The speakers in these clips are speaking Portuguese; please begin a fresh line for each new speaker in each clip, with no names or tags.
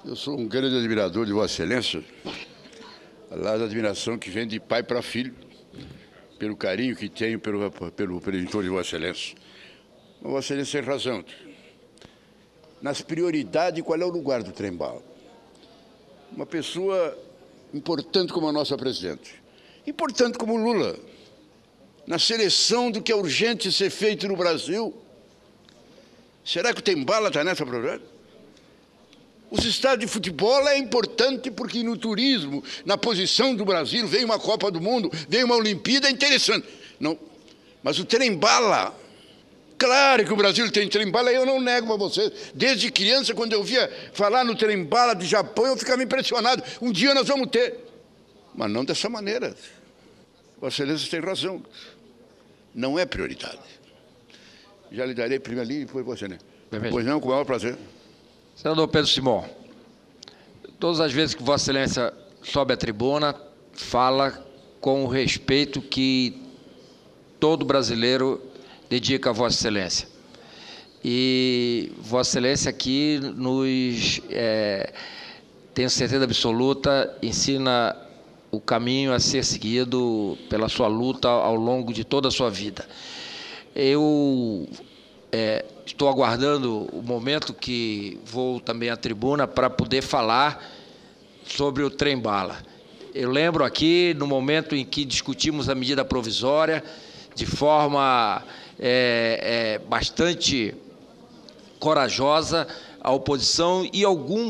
Eu sou um grande admirador de Vossa Excelência, aliás, admiração que vem de pai para filho, pelo carinho que tenho pelo preditor de Vossa Excelência. Mas Vossa Excelência tem razão. Nas prioridades, qual é o lugar do trem-bala? Uma pessoa importante como a nossa presidente, importante como Lula, na seleção do que é urgente ser feito no Brasil. Será que o trem-bala está nessa prioridade? Os estádios de futebol é importante porque no turismo, na posição do Brasil, vem uma Copa do Mundo, vem uma Olimpíada, é interessante. Não, mas o trem-bala, claro que o Brasil tem trem-bala, eu não nego para vocês. Desde criança, quando eu via falar no trem-bala do Japão, eu ficava impressionado. Um dia nós vamos ter. Mas não dessa maneira. Vossa Excelência tem razão. Não é prioridade. Já lhe darei primeiro ali e depois você, né? Pois não, com o maior prazer.
Senador Pedro Simão, todas as vezes que Vossa Excelência sobe à tribuna, fala com o respeito que todo brasileiro dedica a Vossa Excelência. E Vossa Excelência aqui nos, tenho certeza absoluta, ensina o caminho a ser seguido pela sua luta ao longo de toda a sua vida. Eu estou aguardando o momento que vou também à tribuna para poder falar sobre o trem-bala. Eu lembro aqui, no momento em que discutimos a medida provisória, de forma bastante corajosa, a oposição e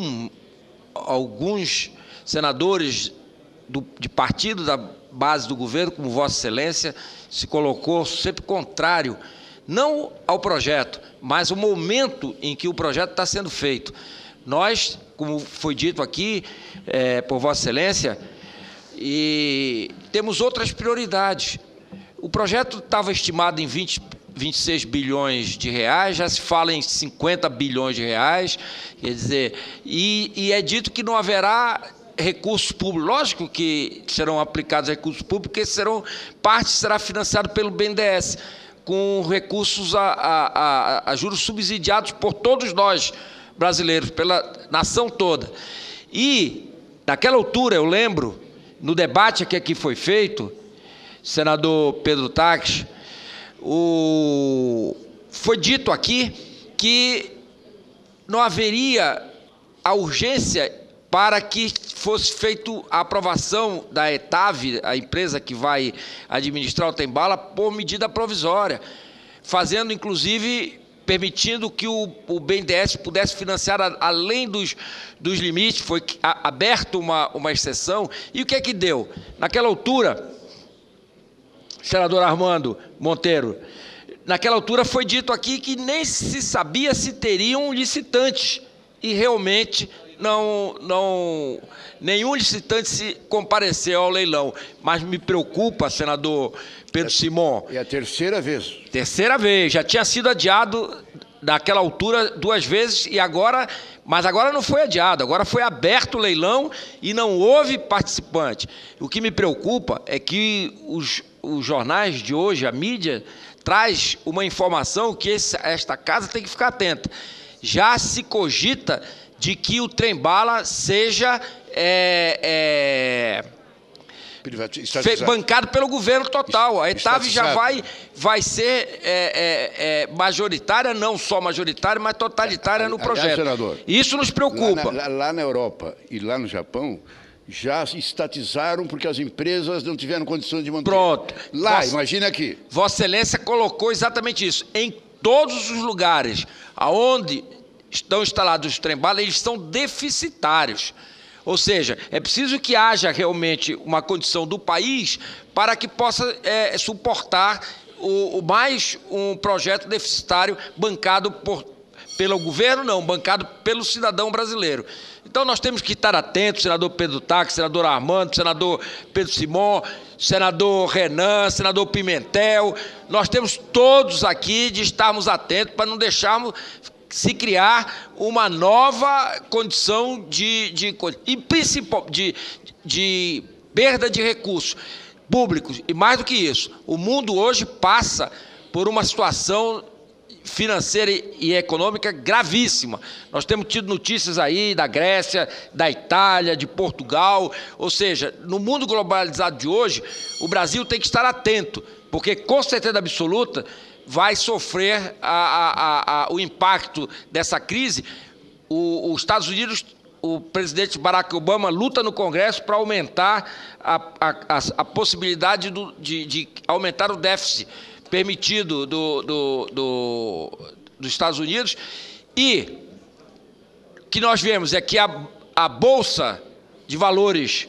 alguns senadores de partido da base do governo, como Vossa Excelência, se colocou sempre contrário, não ao projeto, mas o momento em que o projeto está sendo feito. Nós, como foi dito aqui por Vossa Excelência, e temos outras prioridades. O projeto estava estimado em 26 bilhões de reais, já se fala em 50 bilhões de reais, quer dizer, e é dito que não haverá recursos públicos. Lógico que serão aplicados recursos públicos, porque parte será financiado pelo BNDES, com recursos a juros subsidiados por todos nós, brasileiros, pela nação toda. E, naquela altura, eu lembro, no debate que aqui foi feito, senador Pedro Taques, foi dito aqui que não haveria a urgência para que fosse feita a aprovação da ETAV, a empresa que vai administrar o trem-bala, por medida provisória, fazendo, inclusive, permitindo que o BNDES pudesse financiar além dos limites. Foi aberta uma exceção. E o que é que deu? Naquela altura, senador Armando Monteiro, naquela altura foi dito aqui que nem se sabia se teriam licitantes, e realmente nenhum licitante se compareceu ao leilão. Mas me preocupa, senador Pedro Simão.
É a terceira vez.
Terceira vez. Já tinha sido adiado naquela altura 2 vezes, mas agora não foi adiado, agora foi aberto o leilão e não houve participante. O que me preocupa é que os jornais de hoje, a mídia, traz uma informação que esta casa tem que ficar atenta. Já se cogita de que o trem-bala seja bancado pelo governo total. A ETAV já vai ser majoritária, não só majoritária, mas totalitária no projeto.
Senador,
isso nos preocupa.
Lá na Europa e lá no Japão, já estatizaram porque as empresas não tiveram condições de manter.
Pronto.
Imagina aqui.
Vossa Excelência colocou exatamente isso. Em todos os lugares onde estão instalados os trem-bala, eles são deficitários. Ou seja, é preciso que haja realmente uma condição do país para que possa suportar mais um projeto deficitário bancado pelo governo, não, bancado pelo cidadão brasileiro. Então nós temos que estar atentos, senador Pedro Taques, senador Armando, senador Pedro Simão, senador Renan, senador Pimentel. Nós temos todos aqui de estarmos atentos para não deixarmos se criar uma nova condição de perda de recursos públicos. E mais do que isso, o mundo hoje passa por uma situação financeira e econômica gravíssima. Nós temos tido notícias aí da Grécia, da Itália, de Portugal, ou seja, no mundo globalizado de hoje, o Brasil tem que estar atento, porque com certeza absoluta vai sofrer o impacto dessa crise. Os Estados Unidos, o presidente Barack Obama luta no Congresso para aumentar a possibilidade de aumentar o déficit permitido dos Estados Unidos, e o que nós vemos é que a Bolsa de Valores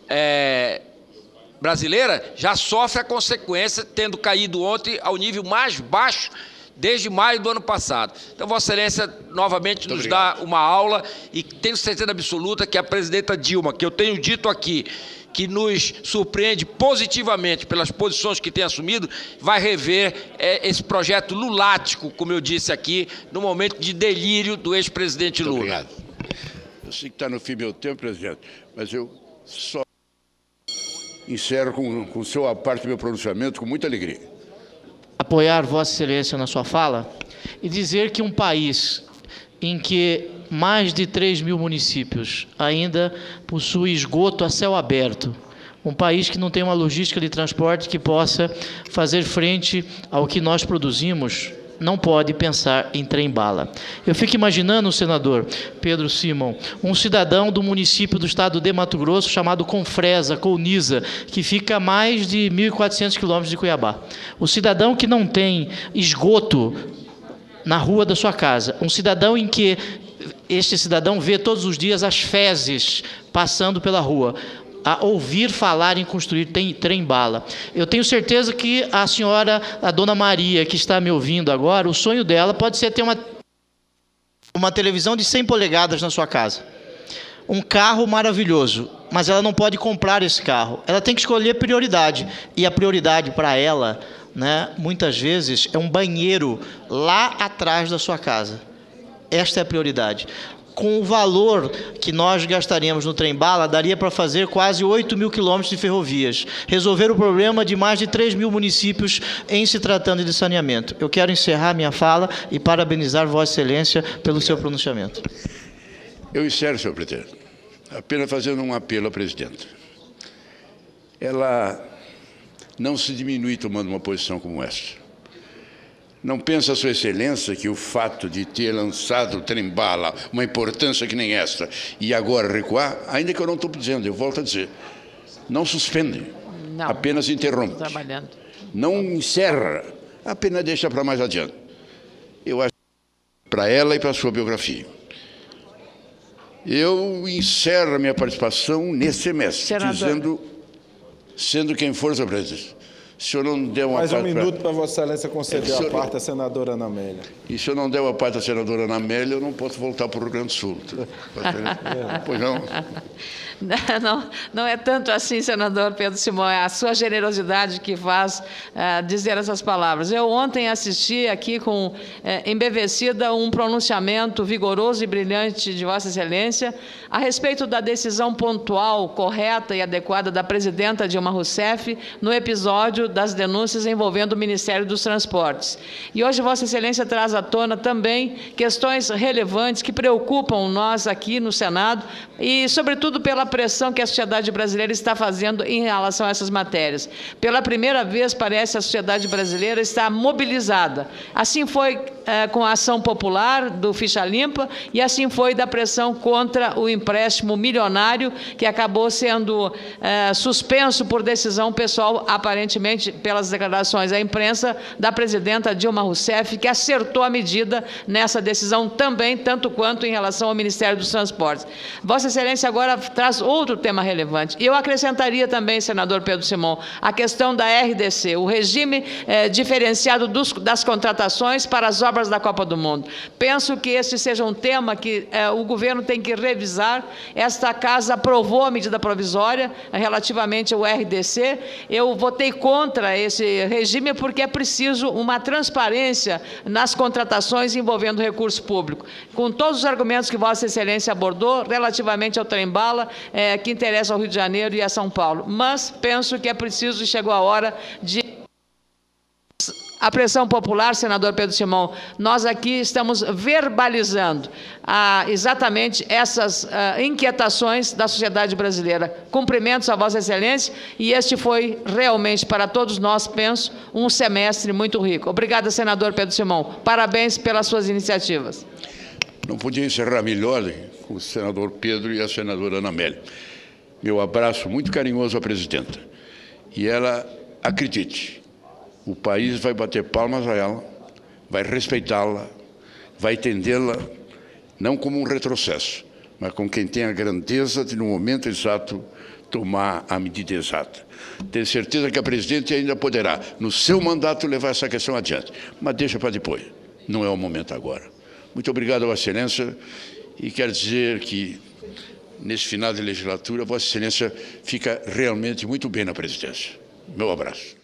brasileira já sofre a consequência, tendo caído ontem ao nível mais baixo desde maio do ano passado. Então, Vossa Excelência novamente nos dá uma aula, e tenho certeza absoluta que a presidenta Dilma, que eu tenho dito aqui, que nos surpreende positivamente pelas posições que tem assumido, vai rever esse projeto lulático, como eu disse aqui, no momento de delírio do ex-presidente Lula.
Obrigado. Eu sei que está no fim do meu tempo, presidente, mas eu só encerro com o seu parte do meu pronunciamento com muita alegria.
Apoiar Vossa Excelência na sua fala e dizer que um país em que mais de 3.000 municípios ainda possui esgoto a céu aberto, um país que não tem uma logística de transporte que possa fazer frente ao que nós produzimos, não pode pensar em trem-bala. Eu fico imaginando, senador Pedro Simão, um cidadão do município do estado de Mato Grosso chamado Confresa, Colniza, que fica a mais de 1.400 quilômetros de Cuiabá. O cidadão que não tem esgoto na rua da sua casa, um cidadão em que este cidadão vê todos os dias as fezes passando pela rua, a ouvir falar em construir trem-bala. Eu tenho certeza que a senhora, a dona Maria, que está me ouvindo agora, o sonho dela pode ser ter uma televisão de 100 polegadas na sua casa. Um carro maravilhoso, mas ela não pode comprar esse carro. Ela tem que escolher prioridade. E a prioridade para ela, né, muitas vezes, é um banheiro lá atrás da sua casa. Esta é a prioridade. Com o valor que nós gastaríamos no trem-bala, daria para fazer quase 8.000 quilômetros de ferrovias, resolver o problema de mais de 3.000 municípios em se tratando de saneamento. Eu quero encerrar minha fala e parabenizar Vossa Excelência pelo seu pronunciamento.
Eu encerro, senhor presidente, apenas fazendo um apelo à presidenta. Ela não se diminui tomando uma posição como essa. Não pensa, Sua Excelência, que o fato de ter lançado o trem-bala, uma importância que nem esta, e agora recuar, ainda que eu não estou dizendo, eu volto a dizer, não suspende, não, apenas interrompe. Trabalhando. Não encerra, apenas deixa para mais adiante. Eu acho para ela e para a sua biografia. Eu encerro a minha participação nesse semestre, senador, dizendo, sendo quem for, senhor presidente, se o senhor não der uma
mais um minuto para Vossa Excelência conceder a parte à senadora Ana Amélia.
E se eu não der a parte à senadora Ana Amélia, eu não posso voltar para o Rio Grande do Sul. Pois não?
Não é tanto assim, senador Pedro Simão, é a sua generosidade que faz dizer essas palavras. Eu ontem assisti aqui com embevecida um pronunciamento vigoroso e brilhante de Vossa Excelência a respeito da decisão pontual, correta e adequada da presidenta Dilma Rousseff no episódio das denúncias envolvendo o Ministério dos Transportes. E hoje Vossa Excelência traz à tona também questões relevantes que preocupam nós aqui no Senado e, sobretudo, pela pressão que a sociedade brasileira está fazendo em relação a essas matérias. Pela primeira vez, parece, a sociedade brasileira está mobilizada. Assim foi com a ação popular do Ficha Limpa e assim foi da pressão contra o empréstimo milionário que acabou sendo suspenso por decisão pessoal, aparentemente, pelas declarações à imprensa da presidenta Dilma Rousseff, que acertou a medida nessa decisão também, tanto quanto em relação ao Ministério dos Transportes. Vossa Excelência agora traz outro tema relevante. Eu acrescentaria também, senador Pedro Simão, a questão da RDC, o regime diferenciado das contratações para as obras da Copa do Mundo. Penso que este seja um tema que o governo tem que revisar. Esta casa aprovou a medida provisória relativamente ao RDC. Eu votei contra esse regime porque é preciso uma transparência nas contratações envolvendo recurso público. Com todos os argumentos que Vossa Excelência abordou relativamente ao trem-bala, que interessa ao Rio de Janeiro e a São Paulo. Mas penso que é preciso, chegou a hora de a pressão popular, senador Pedro Simão, nós aqui estamos verbalizando exatamente essas inquietações da sociedade brasileira. Cumprimentos a Vossa Excelência, e este foi realmente, para todos nós, penso, um semestre muito rico. Obrigada, senador Pedro Simão. Parabéns pelas suas iniciativas.
Não podia encerrar melhor com o senador Pedro e a senadora Ana Amélia. Meu abraço muito carinhoso à presidenta. E ela, acredite, o país vai bater palmas a ela, vai respeitá-la, vai entendê-la, não como um retrocesso, mas como quem tem a grandeza de, no momento exato, tomar a medida exata. Tenho certeza que a presidente ainda poderá, no seu mandato, levar essa questão adiante, mas deixa para depois, não é o momento agora. Muito obrigado, Vossa Excelência, e quero dizer que, nesse final de legislatura, Vossa Excelência fica realmente muito bem na presidência. Meu abraço.